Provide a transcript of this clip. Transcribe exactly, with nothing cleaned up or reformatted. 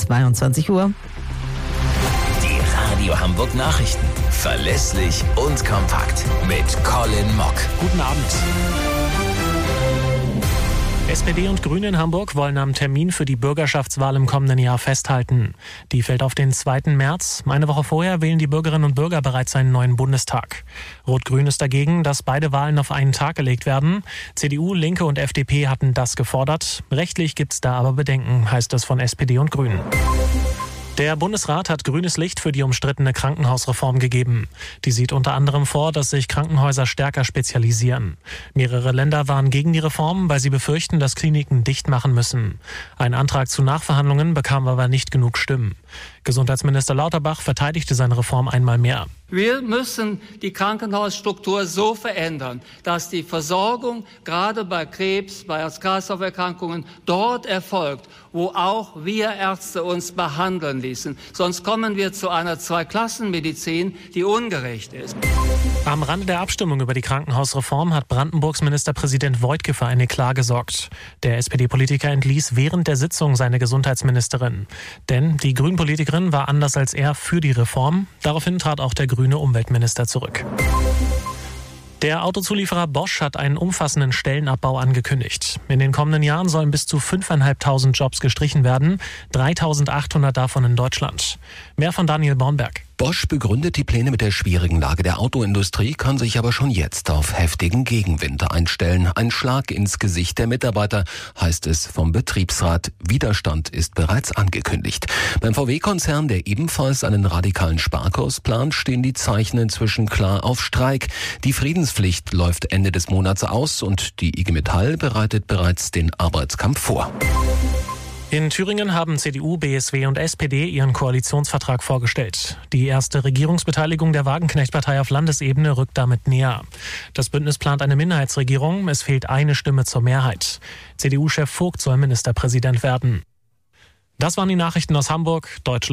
zweiundzwanzig Uhr. Die Radio Hamburg Nachrichten. Verlässlich und kompakt. Mit Colin Mock. Guten Abend. S P D und Grüne in Hamburg wollen am Termin für die Bürgerschaftswahl im kommenden Jahr festhalten. Die fällt auf den zweiten März. Eine Woche vorher wählen die Bürgerinnen und Bürger bereits einen neuen Bundestag. Rot-Grün ist dagegen, dass beide Wahlen auf einen Tag gelegt werden. C D U, Linke und F D P hatten das gefordert. Rechtlich gibt's da aber Bedenken, heißt es von S P D und Grünen. Der Bundesrat hat grünes Licht für die umstrittene Krankenhausreform gegeben. Die sieht unter anderem vor, dass sich Krankenhäuser stärker spezialisieren. Mehrere Länder waren gegen die Reform, weil sie befürchten, dass Kliniken dicht machen müssen. Ein Antrag zu Nachverhandlungen bekam aber nicht genug Stimmen. Gesundheitsminister Lauterbach verteidigte seine Reform einmal mehr. Wir müssen die Krankenhausstruktur so verändern, dass die Versorgung gerade bei Krebs, bei Herz-Kreislauf-Erkrankungen dort erfolgt, wo auch wir Ärzte uns behandeln ließen. Sonst kommen wir zu einer Zweiklassenmedizin, die ungerecht ist. Am Rande der Abstimmung über die Krankenhausreform hat Brandenburgs Ministerpräsident Woidke für eine Klage gesorgt. Der S P D-Politiker entließ während der Sitzung seine Gesundheitsministerin. Denn die Grünpolitikerin war anders als er für die Reform. Daraufhin trat auch der grüne Umweltminister zurück. Der Autozulieferer Bosch hat einen umfassenden Stellenabbau angekündigt. In den kommenden Jahren sollen bis zu fünftausendfünfhundert Jobs gestrichen werden, dreitausendachthundert davon in Deutschland. Mehr von Daniel Bornberg. Bosch begründet die Pläne mit der schwierigen Lage der Autoindustrie, kann sich aber schon jetzt auf heftigen Gegenwind einstellen. Ein Schlag ins Gesicht der Mitarbeiter, heißt es vom Betriebsrat. Widerstand ist bereits angekündigt. Beim V W-Konzern, der ebenfalls einen radikalen Sparkurs plant, stehen die Zeichen inzwischen klar auf Streik. Die Friedenspflicht läuft Ende des Monats aus und die I G Metall bereitet bereits den Arbeitskampf vor. In Thüringen haben C D U, B S W und S P D ihren Koalitionsvertrag vorgestellt. Die erste Regierungsbeteiligung der Wagenknecht-Partei auf Landesebene rückt damit näher. Das Bündnis plant eine Minderheitsregierung. Es fehlt eine Stimme zur Mehrheit. C D U-Chef Vogt soll Ministerpräsident werden. Das waren die Nachrichten aus Hamburg, Deutschland.